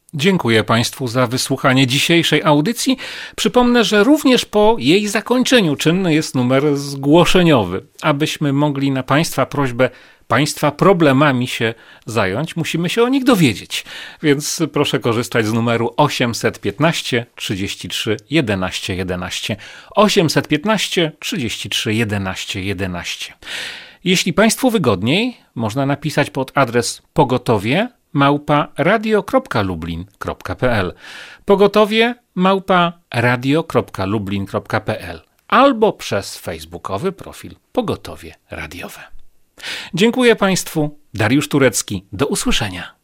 Dziękuję Państwu za wysłuchanie dzisiejszej audycji. Przypomnę, że również po jej zakończeniu czynny jest numer zgłoszeniowy. Abyśmy mogli na Państwa prośbę Państwa problemami się zająć, musimy się o nich dowiedzieć. Więc proszę korzystać z numeru 815 33 11 11. 815 33 11 11. Jeśli Państwu wygodniej, można napisać pod adres pogotowie@radio.lublin.pl, pogotowie@radio.lublin.pl albo przez facebookowy profil Pogotowie Radiowe. Dziękuję Państwu. Dariusz Turecki. Do usłyszenia.